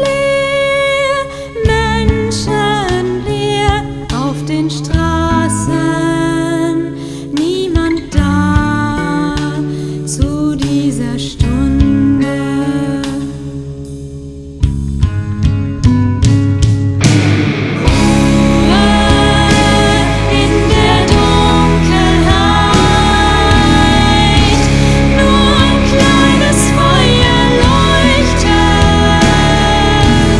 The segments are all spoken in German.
leer, menschenleer auf den Straßen, niemand da zu dieser Stunde. In der Dunkelheit nur ein kleines Feuer leuchtet.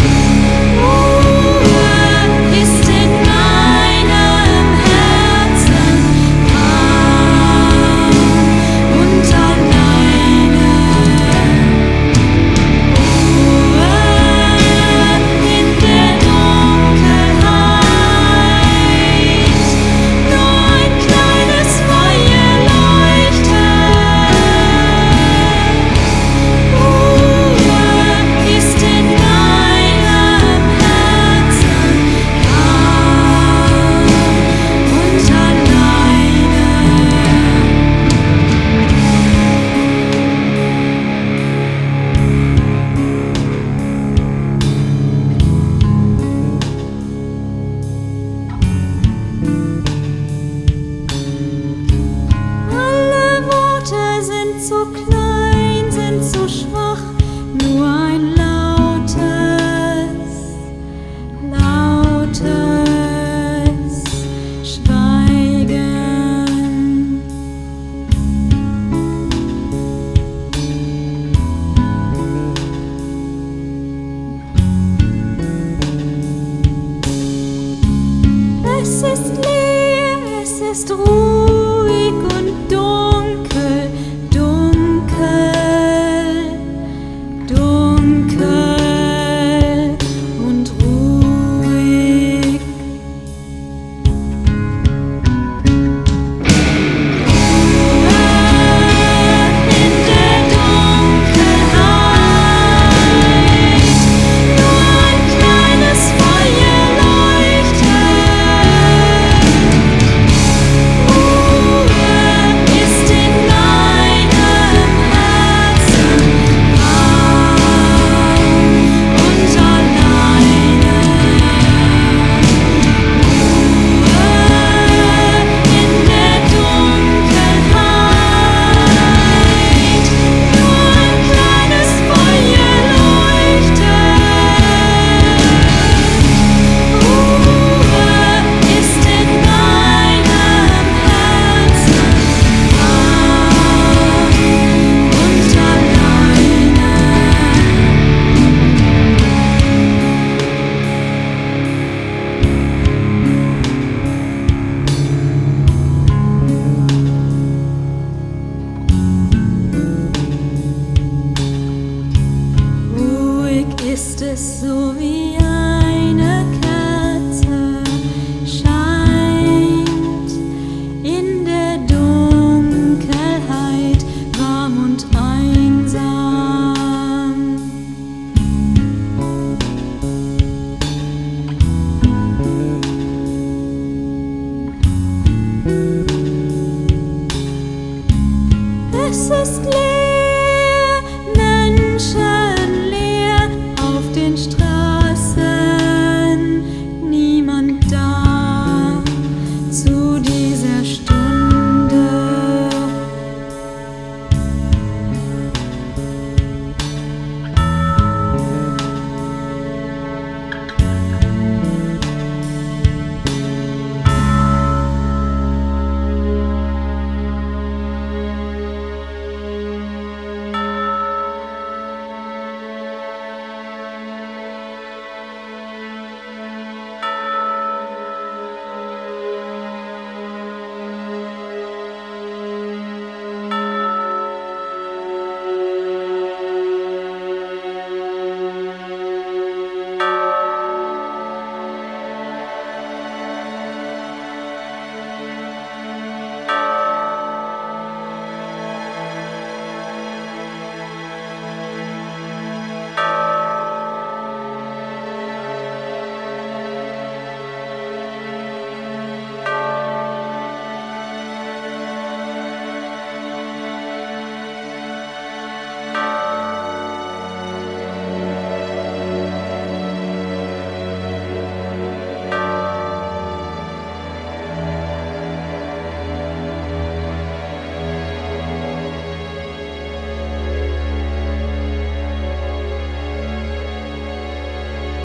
Ruhe ist in meinem Herzen, arm und alleine. Ruhe in der Dunkelheit, nur ein kleines Feuer leuchtet. Ruhe ist in meinem Herzen, arm und alleine. Alle Worte sind so klein, sind so schwach, nur ein lautes Schweigen. Es ist leer, es ist ruhig und dunkel, dunkel, dunkel und ruhig. In der Dunkelheit nur ein kleines Feuer leuchtet. Ruhe ist in meinem Herzen, arm und alleine. Ruhe in der Dunkelheit, nur ein kleines Feuer leuchtet. Ruhe ist in meinem Herzen, arm und alleine. Ruhig ist es so wie